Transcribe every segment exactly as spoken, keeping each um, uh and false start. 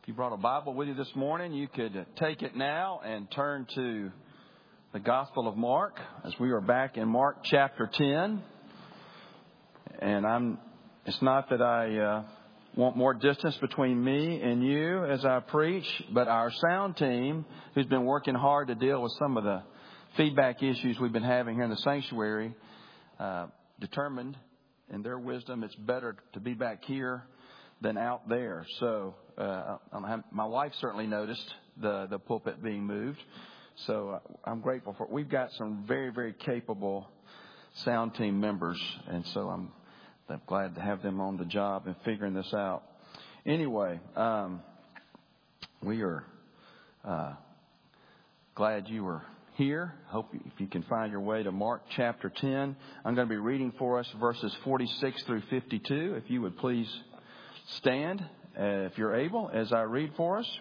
you brought a Bible with you this morning, you could take it now and turn to the Gospel of Mark, as we are back in Mark chapter ten. And I'm, it's not that I uh, want more distance between me and you as I preach, but our sound team, who's been working hard to deal with some of the feedback issues we've been having here in the sanctuary, uh, determined in their wisdom it's better to be back here than out there. So uh, my wife certainly noticed the, the pulpit being moved. So I'm grateful for it. We've got some very, very capable sound team members. And so I'm, I'm glad to have them on the job and figuring this out. Anyway, um, we are uh, glad you were here. Hope if you can find your way to Mark chapter ten. I'm going to be reading for us verses forty-six through fifty-two. If you would please stand, uh, if you're able, as I read for us.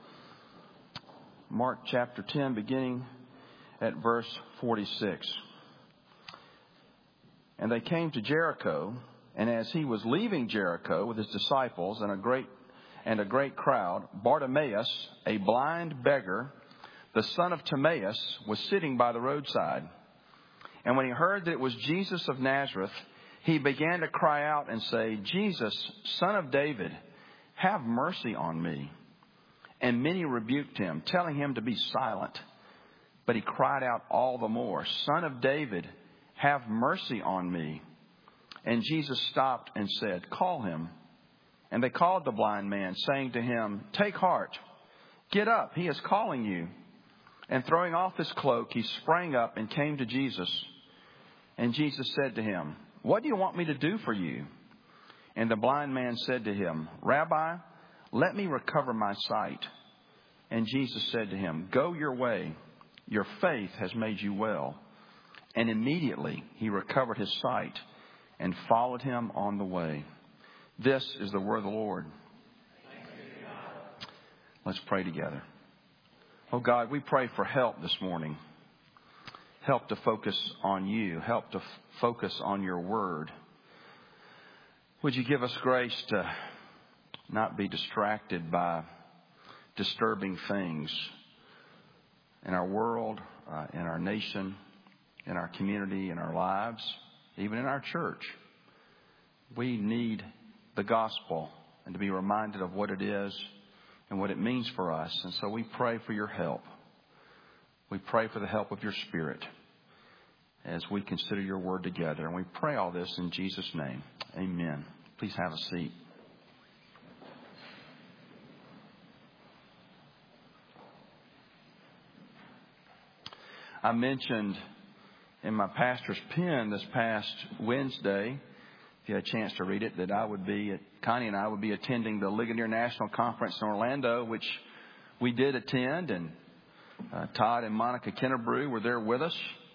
Mark chapter ten, beginning at verse forty-six. And they came to Jericho, and as he was leaving Jericho with his disciples and a great and a great crowd, Bartimaeus, a blind beggar, the son of Timaeus, was sitting by the roadside. And when he heard that it was Jesus of Nazareth, he began to cry out and say, "Jesus, Son of David, have mercy on me." And many rebuked him, telling him to be silent. But he cried out all the more, "Son of David, have mercy on me." And Jesus stopped and said, "Call him." And they called the blind man, saying to him, "Take heart, get up, he is calling you." And throwing off his cloak, he sprang up and came to Jesus. And Jesus said to him, "What do you want me to do for you?" And the blind man said to him, "Rabbi, let me recover my sight." And Jesus said to him, "Go your way. Your faith has made you well." And immediately he recovered his sight and followed him on the way. This is the word of the Lord. Let's pray together. Oh God, we pray for help this morning. Help to focus on you. Help to f- focus on your word. Would you give us grace to not be distracted by disturbing things in our world, uh, in our nation, in our community, in our lives, even in our church. We need the gospel and to be reminded of what it is and what it means for us. And so we pray for your help. We pray for the help of your Spirit as we consider your word together. And we pray all this in Jesus' name. Amen. Please have a seat. I mentioned in my pastor's pen this past Wednesday, if you had a chance to read it, that I would be, Connie and I would be attending the Ligonier National Conference in Orlando, which we did attend, and uh, Todd and Monica Kennebrew were there with us.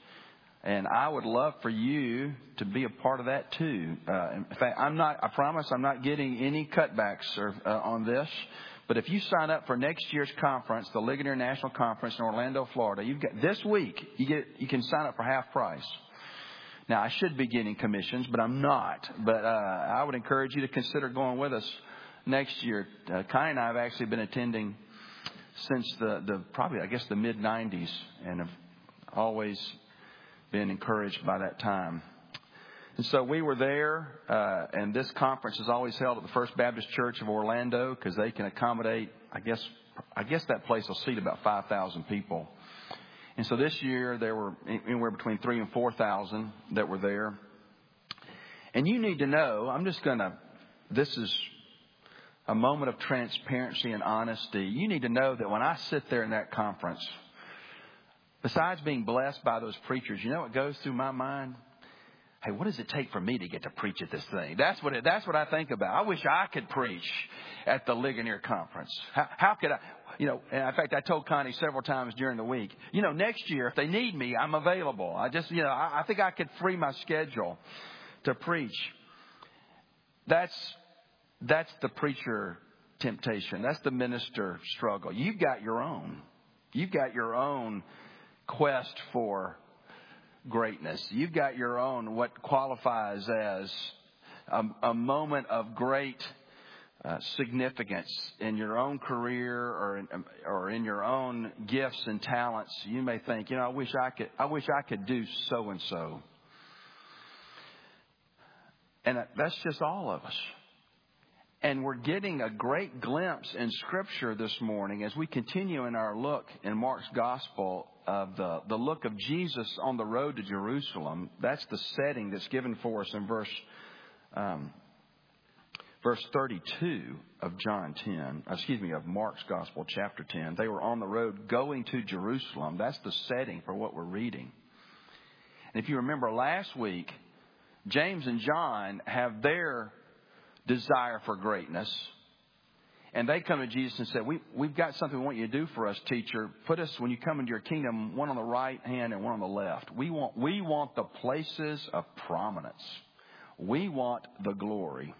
And I would love for you to be a part of that too. Uh, in fact, I'm not, I promise I'm not getting any cutbacks or, uh, on this. But if you sign up for next year's conference, the Ligonier National Conference in Orlando, Florida, you've got this week, you get, you can sign up for half price. Now, I should be getting commissions, but I'm not. But, uh, I would encourage you to consider going with us next year. Uh, Connie and I have actually been attending since the, the, probably, I guess the mid nineties, and have always been encouraged by that time. And so we were there, uh, and this conference is always held at the First Baptist Church of Orlando because they can accommodate, I guess, I guess that place will seat about five thousand people. And so this year there were anywhere between three and four thousand that were there. And you need to know, I'm just going to, this is a moment of transparency and honesty. You need to know that when I sit there in that conference, besides being blessed by those preachers, you know what goes through my mind? Hey, what does it take for me to get to preach at this thing? That's what it, that's what I think about. I wish I could preach at the Ligonier Conference. How, how could I? You know, and in fact, I told Connie several times during the week, you know, next year, if they need me, I'm available. I just, you know, I, I think I could free my schedule to preach. That's, that's the preacher temptation. That's the minister struggle. You've got your own. You've got your own quest for greatness. You've got your own, what qualifies as a, a moment of great uh, significance in your own career or in, or in your own gifts and talents, you may think, you know, I wish I could, I wish I could do so and so. And that's just all of us. And we're getting a great glimpse in Scripture this morning as we continue in our look in Mark's Gospel of the, the look of Jesus on the road to Jerusalem. That's the setting that's given for us in verse um, verse thirty-two of John ten. Excuse me, of Mark's Gospel, chapter ten. They were on the road going to Jerusalem. That's the setting for what we're reading. And if you remember last week, James and John have their desire for greatness. And they come to Jesus and say, we, we've got something we want you to do for us, teacher. Put us, when you come into your kingdom, one on the right hand and one on the left. We want, we want the places of prominence. We want the glory.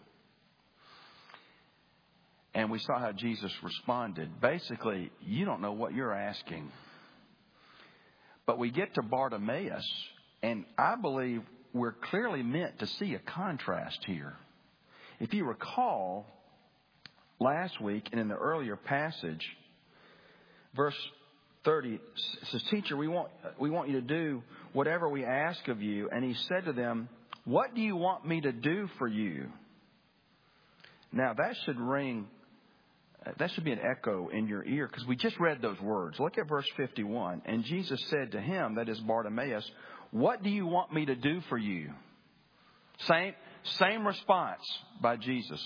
And we saw how Jesus responded. Basically, you don't know what you're asking. But we get to Bartimaeus, and I believe we're clearly meant to see a contrast here. If you recall, last week and in the earlier passage, verse thirty says, Teacher, we want, we want you to do whatever we ask of you. And he said to them, what do you want me to do for you? Now that should ring, that should be an echo in your ear, because we just read those words. Look at verse fifty-one. And Jesus said to him, that is Bartimaeus, what do you want me to do for you? Same, same response by Jesus.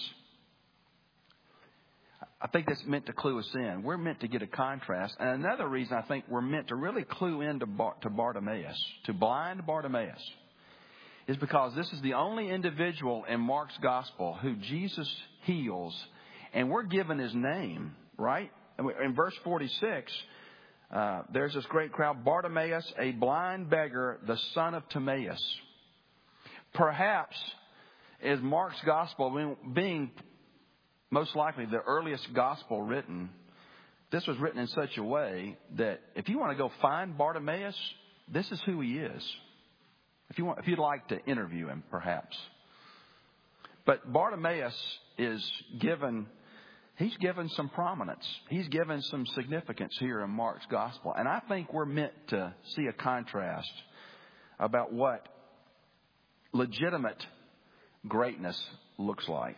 I think that's meant to clue us in. We're meant to get a contrast. And another reason I think we're meant to really clue in to, Bar- to Bartimaeus, to blind Bartimaeus, is because this is the only individual in Mark's Gospel who Jesus heals. And we're given his name, right? In verse forty-six, uh, there's this great crowd. Bartimaeus, a blind beggar, the son of Timaeus. Perhaps, as Mark's Gospel being most likely the earliest Gospel written, this was written in such a way that if you want to go find Bartimaeus, this is who he is. If you want, if you'd like to interview him, perhaps. But Bartimaeus is given, he's given some prominence. He's given some significance here in Mark's Gospel. And I think we're meant to see a contrast about what legitimate greatness looks like.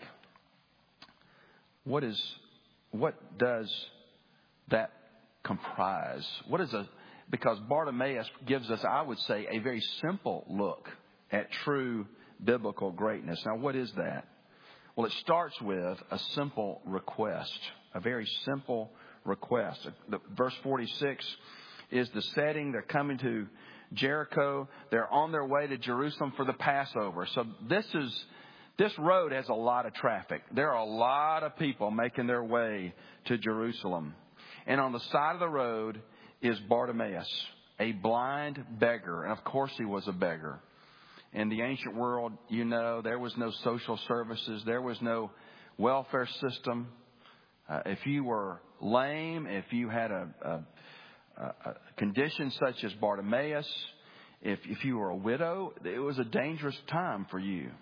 What is, what does that comprise? What is a, because Bartimaeus gives us, I would say, a very simple look at true biblical greatness. Now, what is that? Well, it starts with a simple request, a very simple request. The, verse forty-six is the setting. They're coming to Jericho. They're on their way to Jerusalem for the Passover. So this is, this road has a lot of traffic. There are a lot of people making their way to Jerusalem. And on the side of the road is Bartimaeus, a blind beggar. And of course he was a beggar. In the ancient world, you know, there was no social services. There was no welfare system. Uh, if you were lame, if you had a, a, a condition such as Bartimaeus, if, if you were a widow, it was a dangerous time for you.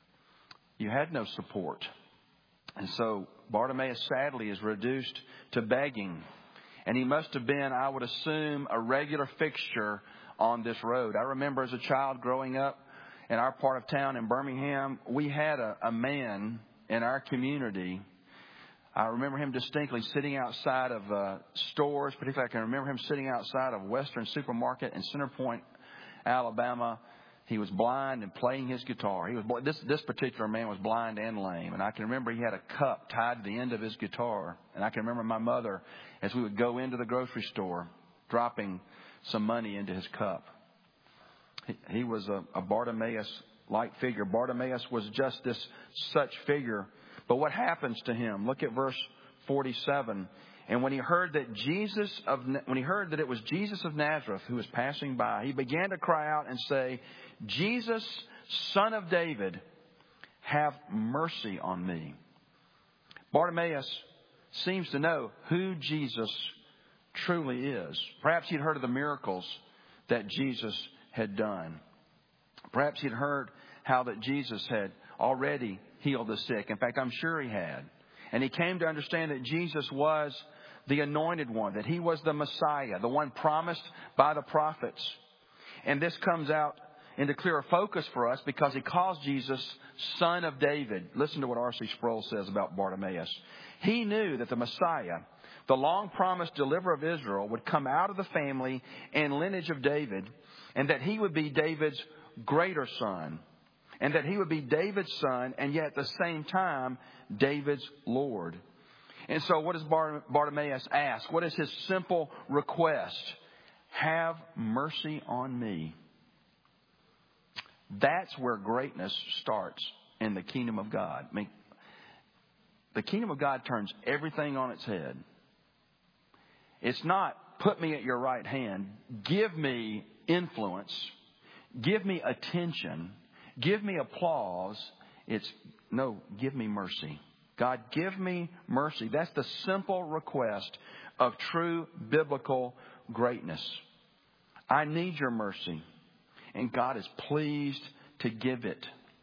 You had no support. And so Bartimaeus sadly is reduced to begging. And he must have been, I would assume, a regular fixture on this road. I remember as a child growing up in our part of town in Birmingham, we had a, a man in our community. I remember him distinctly sitting outside of uh, stores. Particularly, I can remember him sitting outside of Western Supermarket in Center Point, Alabama. He was blind and playing his guitar. He was this this particular man was blind and lame, and I can remember he had a cup tied to the end of his guitar. And I can remember my mother, as we would go into the grocery store, dropping some money into his cup. He, he was a, a Bartimaeus-like figure. Bartimaeus was just this such figure. But what happens to him? Look at verse forty-seven. And when he heard that Jesus of when he heard that it was Jesus of Nazareth who was passing by, he began to cry out and say, Jesus, Son of David, have mercy on me. Bartimaeus seems to know who Jesus truly is. Perhaps he'd heard of the miracles that Jesus had done. Perhaps he'd heard how that Jesus had already healed the sick. In fact, I'm sure he had. And he came to understand that Jesus was the anointed one, that he was the Messiah, the one promised by the prophets. And this comes out into clearer focus for us because he calls Jesus Son of David. Listen to what R C Sproul says about Bartimaeus. He knew that the Messiah, the long-promised deliverer of Israel, would come out of the family and lineage of David, and that he would be David's greater son, and that he would be David's son, and yet at the same time, David's Lord. And so what does Bartimaeus ask? What is his simple request? Have mercy on me. That's where greatness starts in the kingdom of God. I mean, the kingdom of God turns everything on its head. It's not put me at your right hand, give me influence, give me attention, give me applause. It's no, give me mercy. God, give me mercy. That's the simple request of true biblical greatness. I need your mercy. And God is pleased to give it.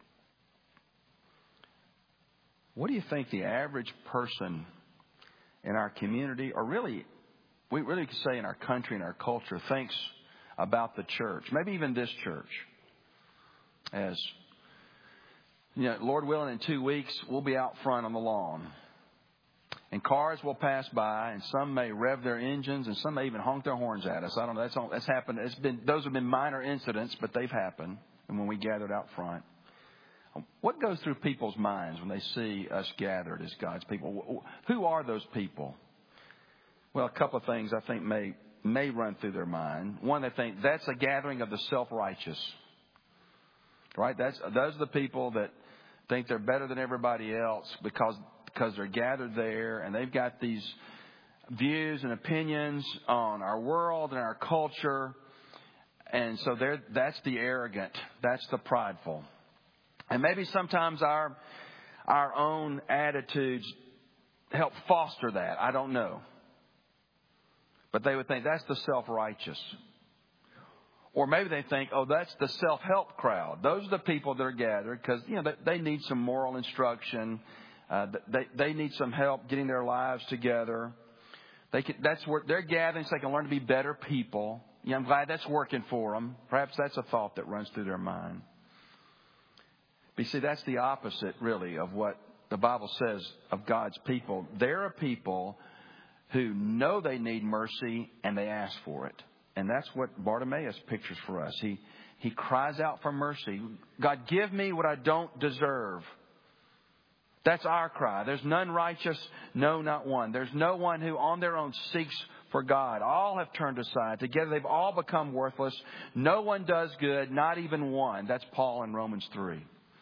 What do you think the average person in our community, or really, we really could say in our country and our culture, thinks about the church? Maybe even this church. As you know, Lord willing, in two weeks, we'll be out front on the lawn. And cars will pass by, and some may rev their engines, and some may even honk their horns at us. I don't know. That's all, that's happened. It's been those have been minor incidents, but they've happened. And when we gathered out front, what goes through people's minds when they see us gathered as God's people? Who are those people? Well, a couple of things I think may may run through their mind. One, they think that's a gathering of the self-righteous. Right? That's those are the people that think they're better than everybody else because because they're gathered there and they've got these views and opinions on our world and our culture. And so they're, that's the arrogant. That's the prideful. And maybe sometimes our our own attitudes help foster that. I don't know. But they would think that's the self-righteous. Or maybe they think, oh, that's the self-help crowd. Those are the people that are gathered because, you know, they, they need some moral instruction. Uh, they, they need some help getting their lives together. They can, that's where they're gathering so they can learn to be better people. Yeah, I'm glad that's working for them. Perhaps that's a thought that runs through their mind. But you see, that's the opposite, really, of what the Bible says of God's people. They're a people who know they need mercy and they ask for it. And that's what Bartimaeus pictures for us. He he cries out for mercy. God, give me what I don't deserve. That's our cry. There's none righteous, no, not one. There's no one who on their own seeks for God. All have turned aside. Together they've all become worthless. No one does good, not even one. That's Paul in Romans three.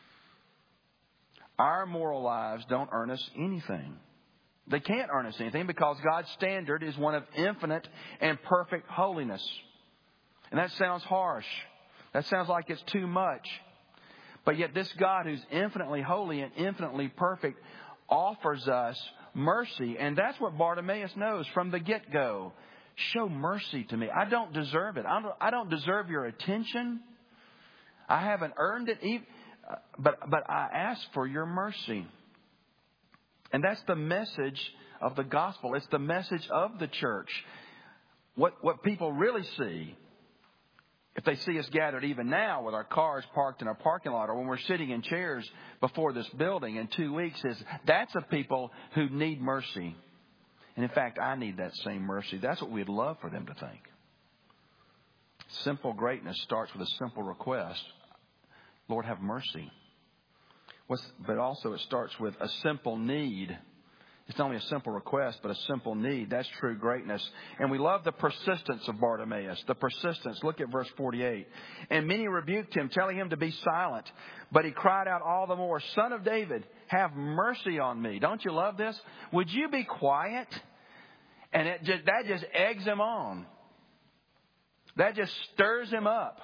Our moral lives don't earn us anything. They can't earn us anything because God's standard is one of infinite and perfect holiness. And that sounds harsh. That sounds like it's too much. But yet this God who's infinitely holy and infinitely perfect offers us mercy. And that's what Bartimaeus knows from the get-go. Show mercy to me. I don't deserve it. I don't, I don't deserve your attention. I haven't earned it. Even, but, but I ask for your mercy. And that's the message of the gospel. It's the message of the church. What what people really see, if they see us gathered even now with our cars parked in our parking lot or when we're sitting in chairs before this building in two weeks, is that's a people who need mercy. And in fact, I need that same mercy. That's what we'd love for them to think. Simple greatness starts with a simple request. Lord, have mercy. But also it starts with a simple need. It's not only a simple request, but a simple need. That's true greatness. And we love the persistence of Bartimaeus. The persistence. Look at verse forty-eight. And many rebuked him, telling him to be silent. But he cried out all the more, Son of David, have mercy on me. Don't you love this? Would you be quiet? And it just, that just eggs him on. That just stirs him up.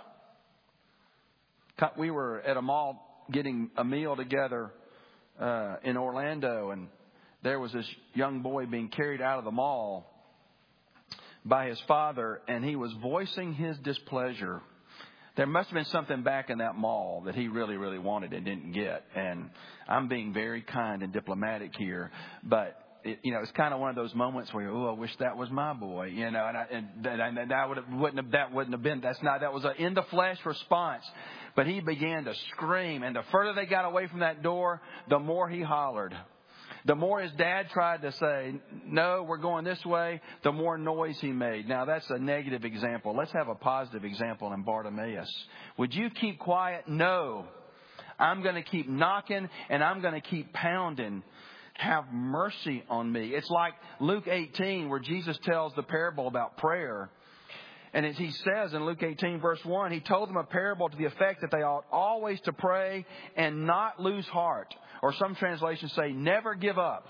We were at a mall getting a meal together uh, in Orlando, and there was this young boy being carried out of the mall by his father, and he was voicing his displeasure There must have been something back in that mall that he really, really wanted and didn't get. And I'm being very kind and diplomatic here, but it, you know, it's kind of one of those moments where, oh, I wish that was my boy, you know, and, I, and, and, and that would have, wouldn't have, that wouldn't have been, that's not, that was an in the flesh response. But he began to scream, and the further they got away from that door, the more he hollered. The more his dad tried to say, no, we're going this way, the more noise he made. Now, that's a negative example. Let's have a positive example in Bartimaeus. Would you keep quiet? No. I'm going to keep knocking, and I'm going to keep pounding. Have mercy on me. It's like Luke eighteen, where Jesus tells the parable about prayer. And as he says in Luke eighteen, verse one, he told them a parable to the effect that they ought always to pray and not lose heart. Or some translations say, never give up.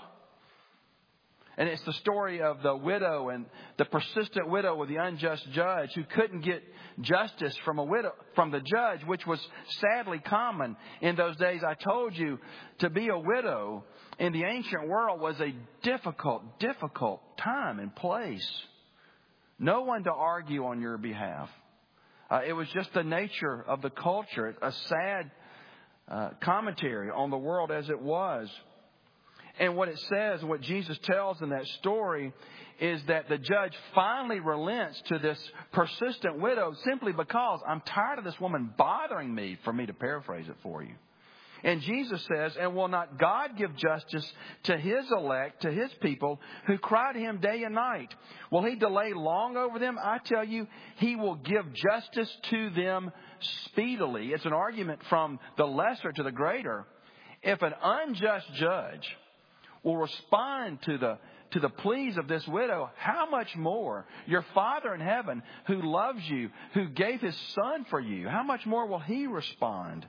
And it's the story of the widow and the persistent widow with the unjust judge who couldn't get justice from a widow, from the judge, which was sadly common in those days. I told you, to be a widow in the ancient world was a difficult, difficult time and place. No one to argue on your behalf. Uh, it was just the nature of the culture, a sad uh, commentary on the world as it was. And what it says, what Jesus tells in that story, is that the judge finally relents to this persistent widow simply because I'm tired of this woman bothering me, for me to paraphrase it for you. And Jesus says, and will not God give justice to His elect, to His people who cry to Him day and night? Will He delay long over them? I tell you, He will give justice to them speedily. It's an argument from the lesser to the greater. If an unjust judge will respond to the to the pleas of this widow, how much more your Father in heaven, who loves you, who gave His Son for you, how much more will He respond?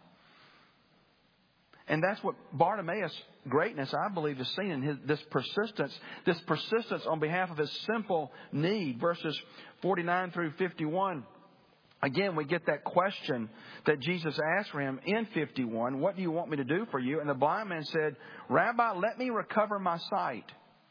And that's what Bartimaeus' greatness, I believe, is seen in his, this persistence, this persistence on behalf of his simple need. Verses forty-nine through fifty-one. Again, we get that question that Jesus asked for him in fifty-one. What do you want me to do for you? And the blind man said, Rabbi, let me recover my sight.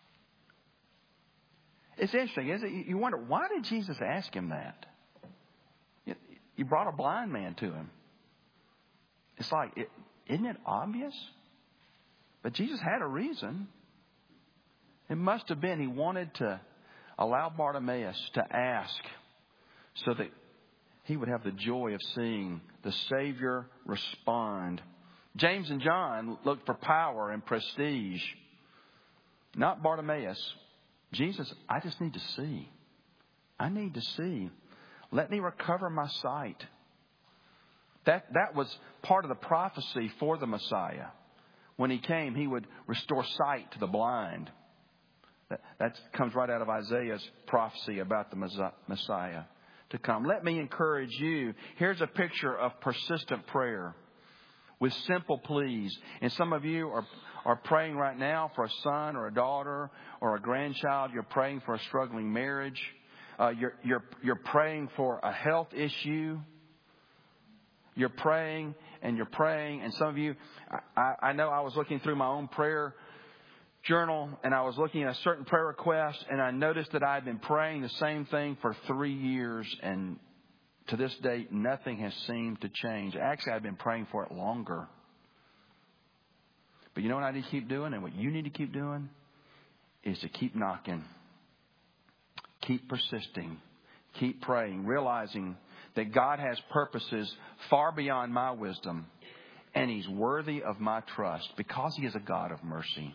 It's interesting, isn't it? You wonder, why did Jesus ask him that? You brought a blind man to him. It's like, it, isn't it obvious? But Jesus had a reason. It must have been he wanted to allow Bartimaeus to ask so that he would have the joy of seeing the Savior respond. James and John looked for power and prestige. Not Bartimaeus. Jesus, I just need to see. I need to see. Let me recover my sight. That, that was part of the prophecy for the Messiah. When He came, He would restore sight to the blind. That, that comes right out of Isaiah's prophecy about the Messiah to come. Let me encourage you. Here's a picture of persistent prayer with simple pleas. And some of you are, are praying right now for a son or a daughter or a grandchild. You're praying for a struggling marriage. Uh, you're, you're, you're praying for a health issue. You're praying and you're praying. And some of you, I, I know I was looking through my own prayer journal and I was looking at a certain prayer request and I noticed that I had been praying the same thing for three years and to this date nothing has seemed to change. Actually, I've been praying for it longer. But you know what I need to keep doing and what you need to keep doing is to keep knocking. Keep persisting. Keep praying, realizing that God has purposes far beyond my wisdom and He's worthy of my trust because He is a God of mercy.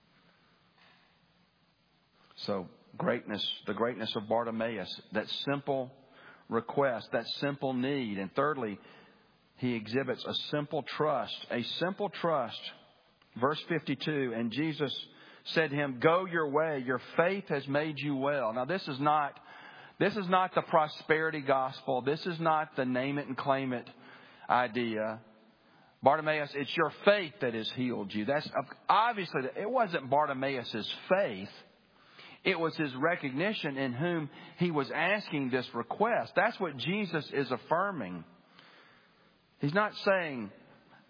So greatness, the greatness of Bartimaeus, that simple request, that simple need. And thirdly, he exhibits a simple trust, a simple trust. Verse fifty-two, and Jesus said to him, go your way, your faith has made you well. Now this is not, this is not the prosperity gospel. This is not the name it and claim it idea. Bartimaeus, it's your faith that has healed you. That's obviously, it wasn't Bartimaeus' faith. It was his recognition in whom he was asking this request. That's what Jesus is affirming. He's not saying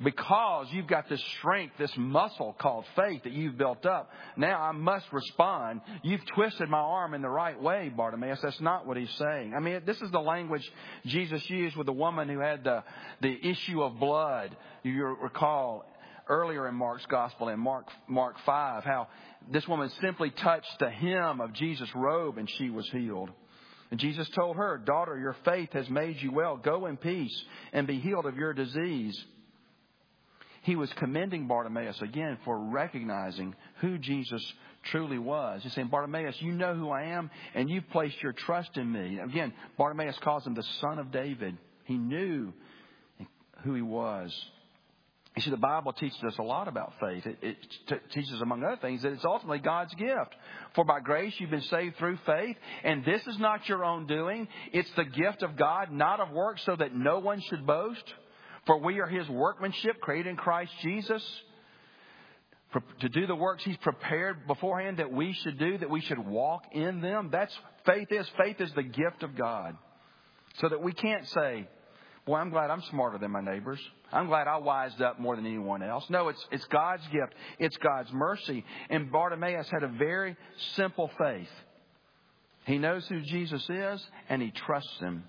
because you've got this strength, this muscle called faith that you've built up, now I must respond. You've twisted my arm in the right way, Bartimaeus. That's not what he's saying. I mean, this is the language Jesus used with the woman who had the, the issue of blood. You recall earlier in Mark's gospel, in Mark, Mark five, how this woman simply touched the hem of Jesus' robe and she was healed. And Jesus told her, "Daughter, your faith has made you well. Go in peace and be healed of your disease." He was commending Bartimaeus again for recognizing who Jesus truly was. He's saying, "Bartimaeus, you know who I am, and you've placed your trust in me." Again, Bartimaeus calls him the Son of David. He knew who he was. You see, the Bible teaches us a lot about faith. It, it t- teaches, among other things, that it's ultimately God's gift. For by grace you've been saved through faith, and this is not your own doing. It's the gift of God, not of works, so that no one should boast. For we are His workmanship, created in Christ Jesus, to do the works He's prepared beforehand that we should do, that we should walk in them. That's faith is. Faith is the gift of God. So that we can't say, "Boy, I'm glad I'm smarter than my neighbors. I'm glad I wised up more than anyone else." No, it's it's God's gift. It's God's mercy. And Bartimaeus had a very simple faith. He knows who Jesus is, and he trusts Him.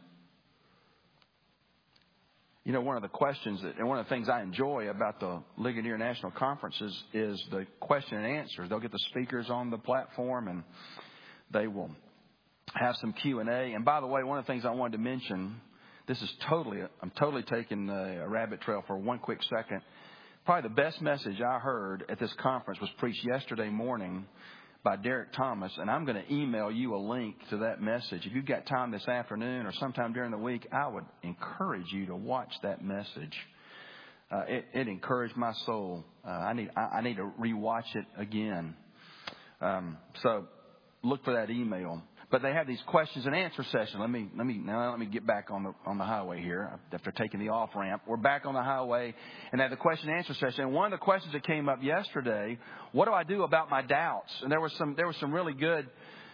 You know, one of the questions that, and one of the things I enjoy about the Ligonier National Conferences is the question and answers. They'll get the speakers on the platform and they will have some Q and A. And by the way, one of the things I wanted to mention, this is totally, I'm totally taking a rabbit trail for one quick second. Probably the best message I heard at this conference was preached yesterday morning by Derek Thomas, and I'm going to email you a link to that message. If you've got time this afternoon or sometime during the week, I would encourage you to watch that message. Uh, it, it encouraged my soul. Uh, I need I, I need to rewatch it again. Um, so look for that email. But they have these questions and answer sessions. Let me let me now let me get back on the on the highway here after taking the off ramp. We're back on the highway and they have the question and answer session. And one of the questions that came up yesterday, what do I do about my doubts? And there was some there was some really good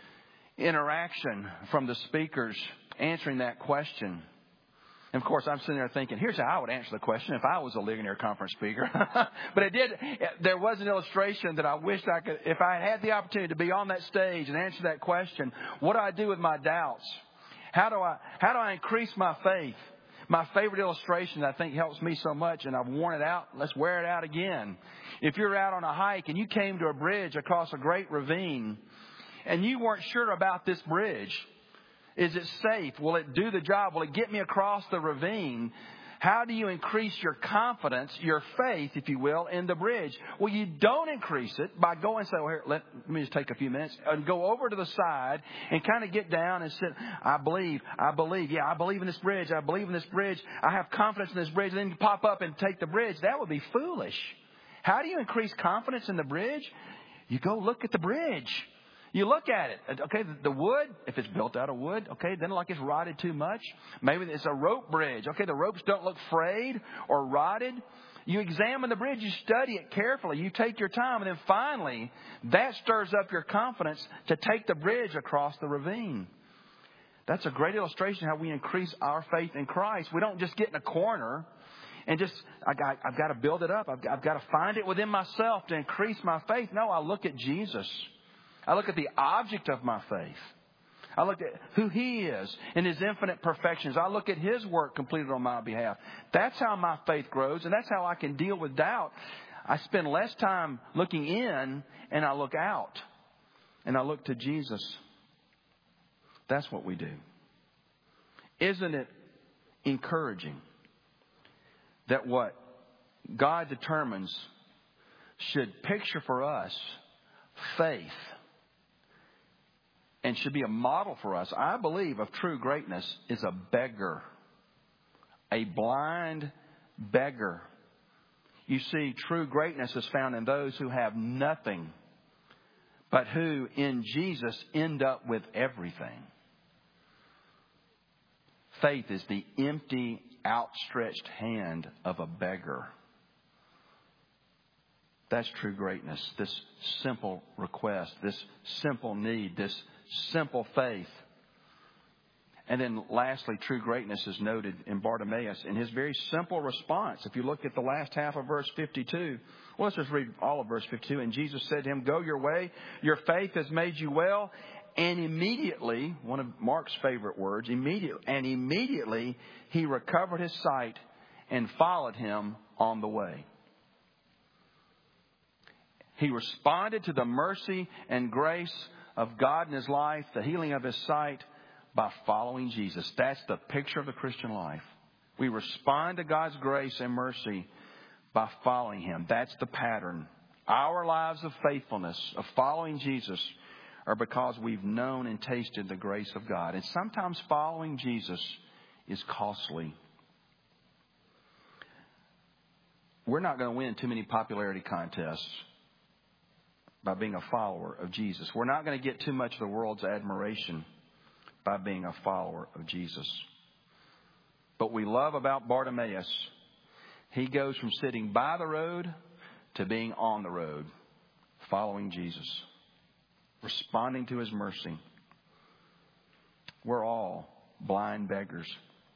interaction from the speakers answering that question. And of course, I'm sitting there thinking, here's how I would answer the question if I was a Ligonier Conference speaker. But it did. There was an illustration that I wished I could, if I had the opportunity to be on that stage and answer that question, what do I do with my doubts? How do I, how do I increase my faith? My favorite illustration that I think helps me so much, and I've worn it out. Let's wear it out again. If you're out on a hike and you came to a bridge across a great ravine and you weren't sure about this bridge, is it safe? Will it do the job? Will it get me across the ravine? How do you increase your confidence, your faith, if you will, in the bridge? Well, you don't increase it by going and say, well, here, let, let me just take a few minutes and go over to the side and kind of get down and sit. I believe, I believe, yeah, I believe in this bridge. I believe in this bridge. I have confidence in this bridge. And then you pop up and take the bridge. That would be foolish. How do you increase confidence in the bridge? You go look at the bridge. You look at it. Okay, the wood, if it's built out of wood, okay, then like it's rotted too much. Maybe it's a rope bridge. Okay, the ropes don't look frayed or rotted. You examine the bridge, you study it carefully, you take your time, and then finally, that stirs up your confidence to take the bridge across the ravine. That's a great illustration of how we increase our faith in Christ. We don't just get in a corner and just, I got, I've got to build it up. I've got, I've got to find it within myself to increase my faith. No, I look at Jesus. I look at the object of my faith. I look at who He is and His infinite perfections. I look at His work completed on my behalf. That's how my faith grows, and that's how I can deal with doubt. I spend less time looking in, and I look out, and I look to Jesus. That's what we do. Isn't it encouraging that what God determines should picture for us faith and should be a model for us, I believe, of true greatness is a beggar. A blind beggar. You see, true greatness is found in those who have nothing, but who in Jesus end up with everything. Faith is the empty, outstretched hand of a beggar. That's true greatness. This simple request, this simple need, this simple faith. And then lastly, true greatness is noted in Bartimaeus in his very simple response. If you look at the last half of verse fifty-two, well, let's just read all of verse fifty-two. And Jesus said to him, "Go your way. Your faith has made you well." And immediately, one of Mark's favorite words, immediately, and immediately he recovered his sight and followed him on the way. He responded to the mercy and grace of God in his life, the healing of his sight, by following Jesus. That's the picture of the Christian life. We respond to God's grace and mercy by following him. That's the pattern. Our lives of faithfulness, of following Jesus, are because we've known and tasted the grace of God. And sometimes following Jesus is costly. We're not going to win too many popularity contests by being a follower of Jesus. We're not going to get too much of the world's admiration by being a follower of Jesus. But we love about Bartimaeus, he goes from sitting by the road to being on the road, following Jesus, responding to his mercy. We're all blind beggars.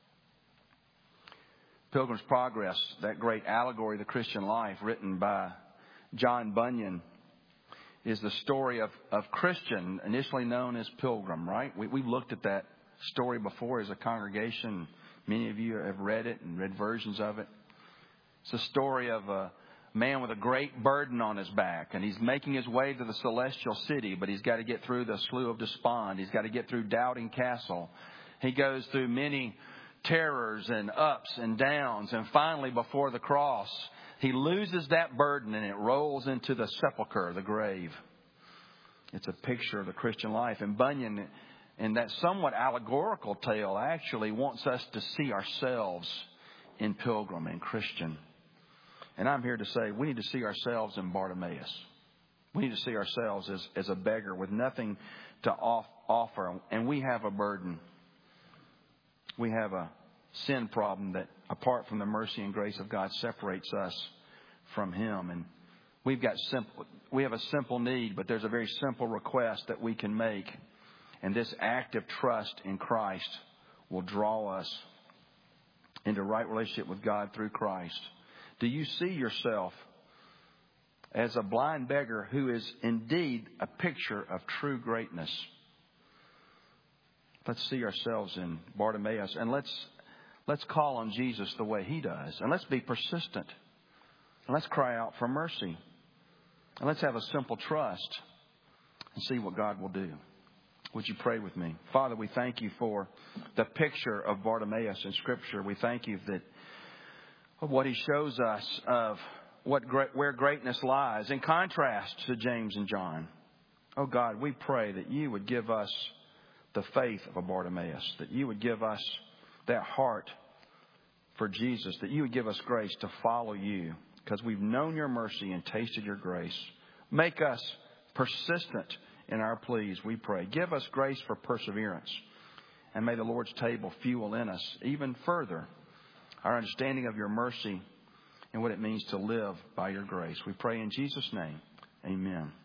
Pilgrim's Progress, that great allegory of the Christian life written by John Bunyan, is the story of, of Christian, initially known as Pilgrim, right? We, we've looked at that story before as a congregation. Many of you have read it and read versions of it. It's a story of a man with a great burden on his back, and he's making his way to the celestial city, but he's got to get through the Slough of Despond. He's got to get through Doubting Castle. He goes through many terrors and ups and downs, and finally, before the cross, he loses that burden and it rolls into the sepulcher, the grave. It's a picture of the Christian life. And Bunyan, in that somewhat allegorical tale, actually wants us to see ourselves in Pilgrim and Christian. And I'm here to say we need to see ourselves in Bartimaeus. We need to see ourselves as, as a beggar with nothing to off, offer. And we have a burden. We have a sin problem that, apart from the mercy and grace of God, separates us from him. And we've got simple, we have a simple need, but there's a very simple request that we can make. And this act of trust in Christ will draw us into right relationship with God through Christ. Do you see yourself as a blind beggar who is indeed a picture of true greatness? Let's see ourselves in Bartimaeus, and let's let's call on Jesus the way he does. And let's be persistent. And let's cry out for mercy. And let's have a simple trust and see what God will do. Would you pray with me? Father, we thank you for the picture of Bartimaeus in Scripture. We thank you that of what he shows us of what great, where greatness lies, in contrast to James and John. Oh God, we pray that you would give us the faith of a Bartimaeus, that you would give us that heart for Jesus, that you would give us grace to follow you, because we've known your mercy and tasted your grace. Make us persistent in our pleas, we pray. Give us grace for perseverance. And may the Lord's table fuel in us even further our understanding of your mercy and what it means to live by your grace. We pray in Jesus' name. Amen.